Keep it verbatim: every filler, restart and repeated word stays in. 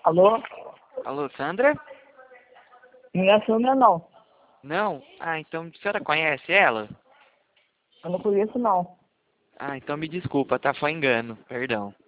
Alô? Alô, Sandra? Não é a Sandra, não. Não? Ah, então a senhora conhece ela? Eu não conheço, não. Ah, então me desculpa, tá? Foi engano, perdão.